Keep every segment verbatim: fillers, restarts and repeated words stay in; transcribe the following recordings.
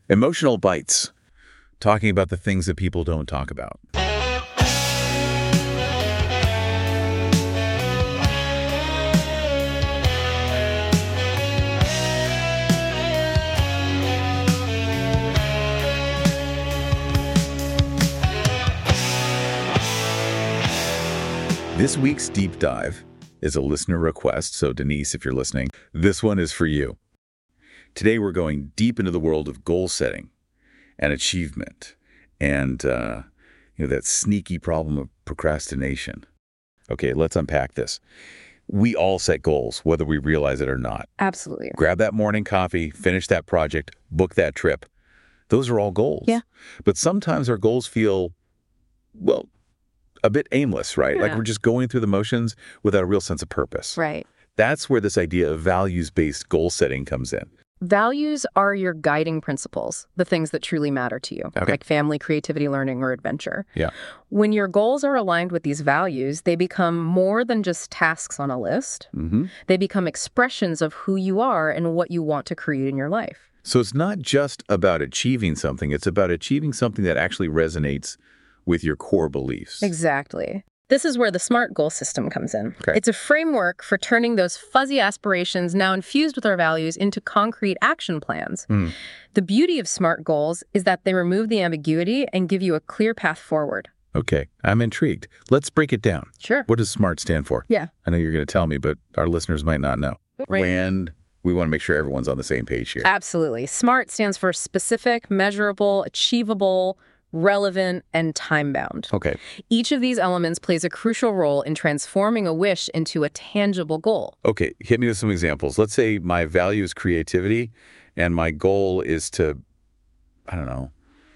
Emotional bites, talking about the things that people don't talk about. This week's deep dive is a listener request, so Denise, if you're listening, this one is for you. Today we're going deep into the world of goal setting and achievement and uh, you know, that sneaky problem of procrastination. Okay, let's unpack this. We all set goals, whether we realize it or not. Absolutely. Grab that morning coffee, finish that project, book that trip. Those are all goals. Yeah. But sometimes our goals feel, well, a bit aimless, right? Yeah. Like we're just going through the motions without a real sense of purpose. Right. That's where this idea of values-based goal setting comes in. Values are your guiding principles, the things that truly matter to you, Okay. like family, creativity, learning, or adventure. Yeah. When your goals are aligned with these values, they become more than just tasks on a list. Mm-hmm. They become expressions of who you are and what you want to create in your life. So it's not just about achieving something. It's about achieving something that actually resonates with your core beliefs. Exactly. This is where the SMART goal system comes in. Okay. It's a framework for turning those fuzzy aspirations now infused with our values into concrete action plans. Mm. The beauty of SMART goals is that they remove the ambiguity and give you a clear path forward. Okay, I'm intrigued. Let's break it down. Sure. What does SMART stand for? Yeah. I know you're going to tell me, but our listeners might not know. Right. And we want to make sure everyone's on the same page here. Absolutely. SMART stands for specific, measurable, achievable, relevant, and time-bound. Okay. Each of these elements plays a crucial role in transforming a wish into a tangible goal. Okay, hit me with some examples. Let's say my value is creativity and my goal is to, I don't know,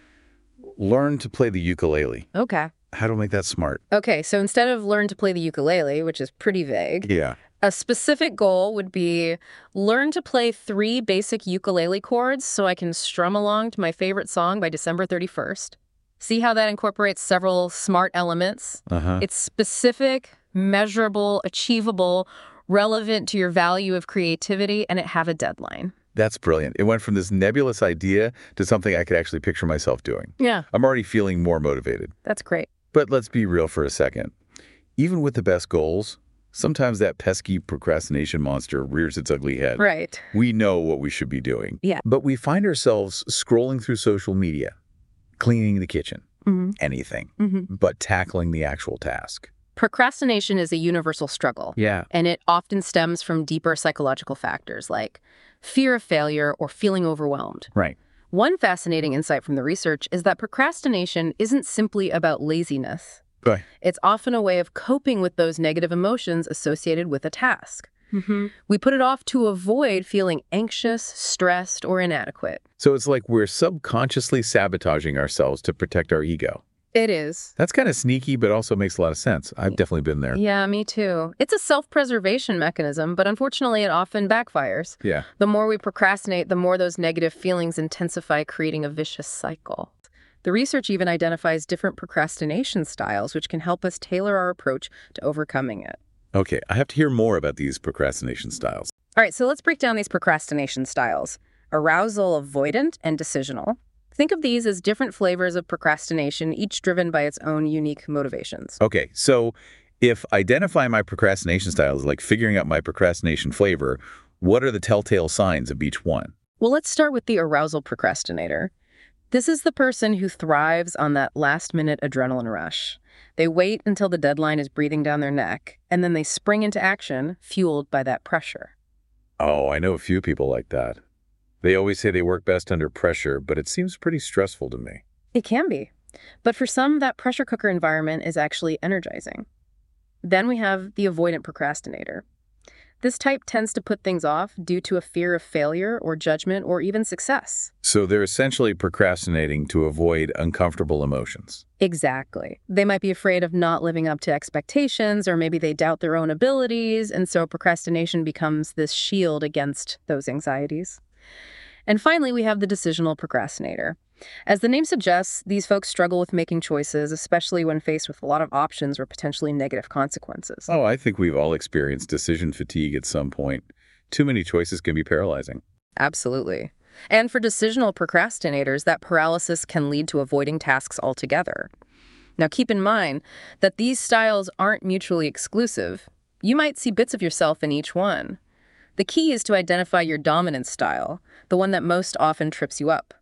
learn to play the ukulele. Okay. How do I make that SMART? Okay, so instead of learn to play the ukulele, which is pretty vague, Yeah. a specific goal would be learn to play three basic ukulele chords so I can strum along to my favorite song by December thirty-first. See how that incorporates several SMART elements? Uh-huh. It's specific, measurable, achievable, relevant to your value of creativity, and it have a deadline. That's brilliant. It went from this nebulous idea to something I could actually picture myself doing. Yeah, I'm already feeling more motivated. that's great. But let's be real for a second. Even with the best goals, sometimes that pesky procrastination monster rears its ugly head. Right. We know what we should be doing. Yeah. But we find ourselves scrolling through social media, cleaning the kitchen, Mm-hmm. anything, Mm-hmm. but tackling the actual task. Procrastination is a universal struggle. Yeah. And it often stems from deeper psychological factors like fear of failure or feeling overwhelmed. Right. One fascinating insight from the research is that procrastination isn't simply about laziness. Right. It's often a way of coping with those negative emotions associated with a task. Mm-hmm. We put it off to avoid feeling anxious, stressed, or inadequate. So it's like we're subconsciously sabotaging ourselves to protect our ego. It is. That's kind of sneaky, but also makes a lot of sense. I've definitely been there. Yeah, me too. It's a self-preservation mechanism, but unfortunately it often backfires. Yeah. The more we procrastinate, the more those negative feelings intensify, creating a vicious cycle. The research even identifies different procrastination styles, which can help us tailor our approach to overcoming it. Okay, I have to hear more about these procrastination styles. All right, so let's break down these procrastination styles. Arousal avoidant and decisional. Think of these as different flavors of procrastination, each driven by its own unique motivations. Okay, so if identifying my procrastination style is like figuring out my procrastination flavor, what are the telltale signs of each one? Well, let's start with the arousal procrastinator. This is the person who thrives on that last-minute adrenaline rush. They wait until the deadline is breathing down their neck, and then they spring into action, fueled by that pressure. Oh, I know a few people like that. They always say they work best under pressure, but it seems pretty stressful to me. It can be. But for some, that pressure cooker environment is actually energizing. Then we have the avoidant procrastinator. This type tends to put things off due to a fear of failure or judgment or even success. So they're essentially procrastinating to avoid uncomfortable emotions. Exactly. They might be afraid of not living up to expectations, or maybe they doubt their own abilities, and so procrastination becomes this shield against those anxieties. And finally, we have the decisional procrastinator. As the name suggests, these folks struggle with making choices, especially when faced with a lot of options or potentially negative consequences. Oh, I think we've all experienced decision fatigue at some point. Too many choices can be paralyzing. Absolutely. And for decisional procrastinators, that paralysis can lead to avoiding tasks altogether. Now, keep in mind that these styles aren't mutually exclusive. You might see bits of yourself in each one. The key is to identify your dominant style, the one that most often trips you up.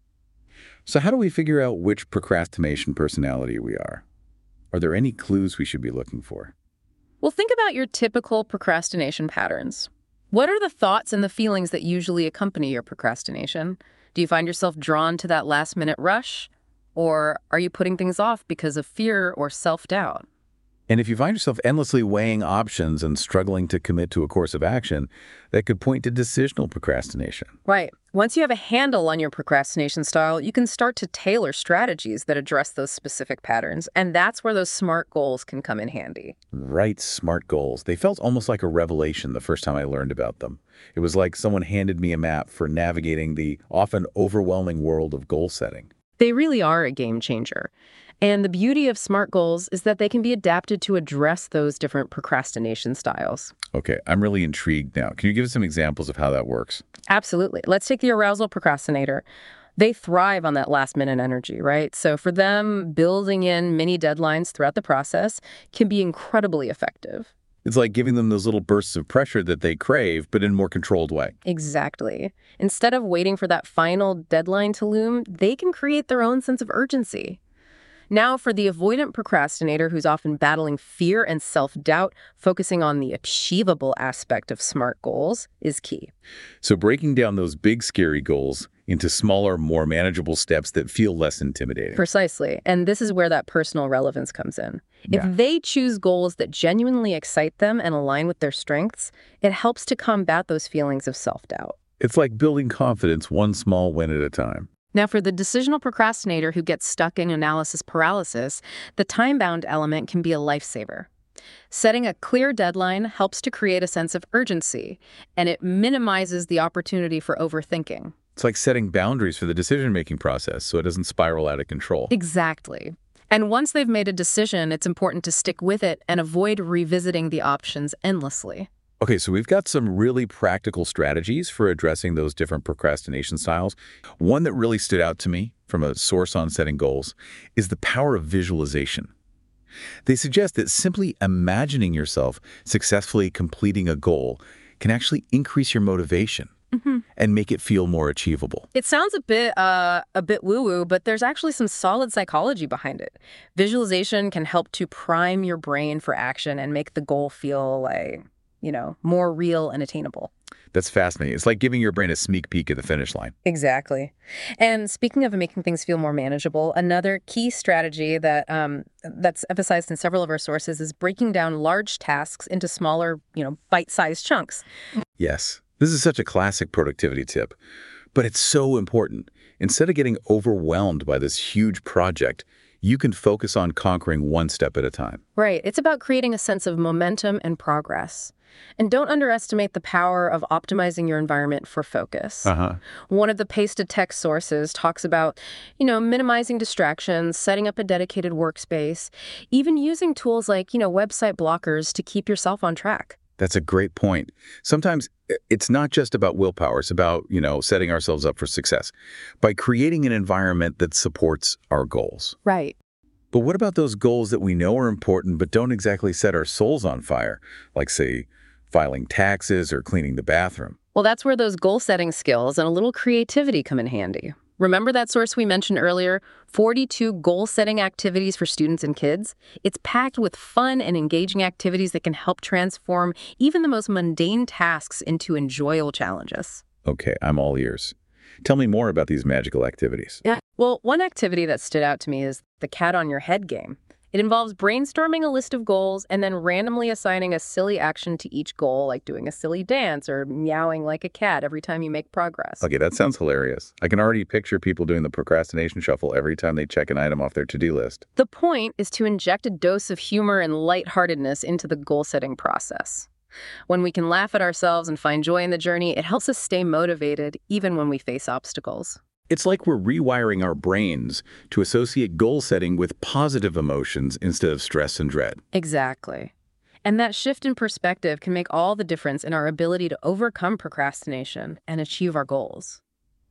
So how do we figure out which procrastination personality we are? Are there any clues we should be looking for? Well, think about your typical procrastination patterns. What are the thoughts and the feelings that usually accompany your procrastination? Do you find yourself drawn to that last-minute rush? Or are you putting things off because of fear or self-doubt? And if you find yourself endlessly weighing options and struggling to commit to a course of action, that could point to decisional procrastination. Right. Once you have a handle on your procrastination style, you can start to tailor strategies that address those specific patterns, and that's where those SMART goals can come in handy. Right, SMART goals. They felt almost like a revelation the first time I learned about them. It was like someone handed me a map for navigating the often overwhelming world of goal setting. They really are a game changer. And the beauty of SMART goals is that they can be adapted to address those different procrastination styles. Okay, I'm really intrigued now. Can you give us some examples of how that works? Absolutely. Let's take the arousal procrastinator. They thrive on that last-minute energy, right? So for them, building in mini deadlines throughout the process can be incredibly effective. It's like giving them those little bursts of pressure that they crave, but in a more controlled way. Exactly. Instead of waiting for that final deadline to loom, they can create their own sense of urgency. Now, for the avoidant procrastinator who's often battling fear and self-doubt, focusing on the achievable aspect of SMART goals is key. So breaking down those big, scary goals into smaller, more manageable steps that feel less intimidating. Precisely. And this is where that personal relevance comes in. Yeah. If they choose goals that genuinely excite them and align with their strengths, it helps to combat those feelings of self-doubt. It's like building confidence one small win at a time. Now, for the decisional procrastinator who gets stuck in analysis paralysis, the time-bound element can be a lifesaver. Setting a clear deadline helps to create a sense of urgency, and it minimizes the opportunity for overthinking. It's like setting boundaries for the decision-making process so it doesn't spiral out of control. Exactly. And once they've made a decision, it's important to stick with it and avoid revisiting the options endlessly. Okay, so we've got some really practical strategies for addressing those different procrastination styles. One that really stood out to me from a source on setting goals is the power of visualization. They suggest that simply imagining yourself successfully completing a goal can actually increase your motivation mm-hmm. and make it feel more achievable. It sounds a bit uh, a bit woo-woo, but there's actually some solid psychology behind it. Visualization can help to prime your brain for action and make the goal feel like, you know, more real and attainable. That's fascinating. It's like giving your brain a sneak peek at the finish line. Exactly. And speaking of making things feel more manageable, another key strategy that um, that's emphasized in several of our sources is breaking down large tasks into smaller, you know, bite-sized chunks. Yes, this is such a classic productivity tip, but it's so important. Instead of getting overwhelmed by this huge project, you can focus on conquering one step at a time. Right. It's about creating a sense of momentum and progress. And don't underestimate the power of optimizing your environment for focus. Uh-huh. One of the pasted text sources talks about, you know, minimizing distractions, setting up a dedicated workspace, even using tools like, you know, website blockers to keep yourself on track. That's a great point. Sometimes it's not just about willpower. It's about, you know, setting ourselves up for success by creating an environment that supports our goals. Right. But what about those goals that we know are important but don't exactly set our souls on fire, like, say, filing taxes or cleaning the bathroom? Well, that's where those goal-setting skills and a little creativity come in handy. Remember that source we mentioned earlier, forty-two goal-setting activities for students and kids? It's packed with fun and engaging activities that can help transform even the most mundane tasks into enjoyable challenges. Okay, I'm all ears. Tell me more about these magical activities. Yeah. Well, one activity that stood out to me is the cat on your head game. It involves brainstorming a list of goals and then randomly assigning a silly action to each goal, like doing a silly dance or meowing like a cat every time you make progress. Okay, that sounds hilarious. I can already picture people doing the procrastination shuffle every time they check an item off their to-do list. The point is to inject a dose of humor and lightheartedness into the goal-setting process. When we can laugh at ourselves and find joy in the journey, it helps us stay motivated even when we face obstacles. It's like we're rewiring our brains to associate goal setting with positive emotions instead of stress and dread. Exactly. And that shift in perspective can make all the difference in our ability to overcome procrastination and achieve our goals.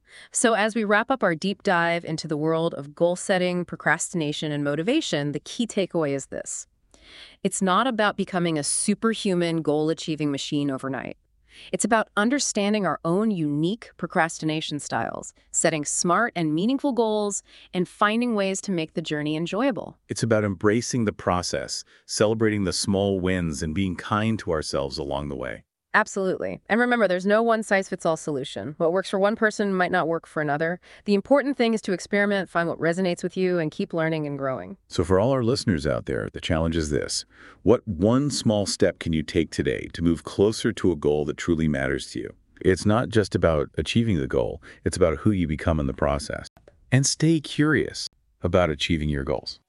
So as we wrap up our deep dive into the world of goal setting, procrastination, and motivation, the key takeaway is this. It's not about becoming a superhuman goal-achieving machine overnight. It's about understanding our own unique procrastination styles, setting smart and meaningful goals, and finding ways to make the journey enjoyable. It's about embracing the process, celebrating the small wins, and being kind to ourselves along the way. Absolutely. And remember, there's no one-size-fits-all solution. What works for one person might not work for another. The important thing is to experiment, find what resonates with you, and keep learning and growing. So for all our listeners out there, the challenge is this. What one small step can you take today to move closer to a goal that truly matters to you? It's not just about achieving the goal. It's about who you become in the process. And stay curious about achieving your goals.